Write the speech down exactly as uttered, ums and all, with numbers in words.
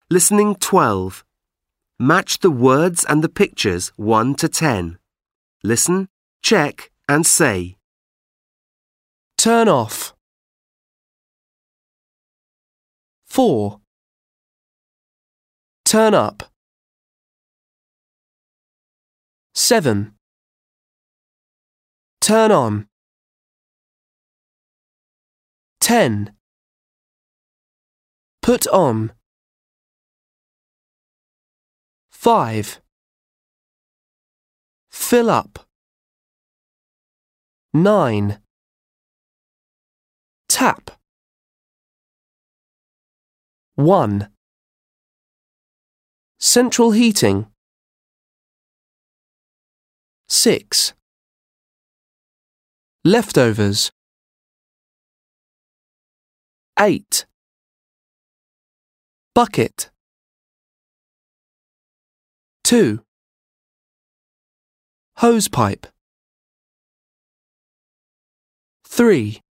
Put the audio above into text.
Listening twelve. Match the words and the pictures one to ten. Listen, check and say. Turn off. Four. Turn up. Seven. Turn on. Ten. Put on. Five. Fill up. Nine. Tap. One. Central heating. Six. Leftovers. Eight. Bucket. Two. Hosepipe. Three.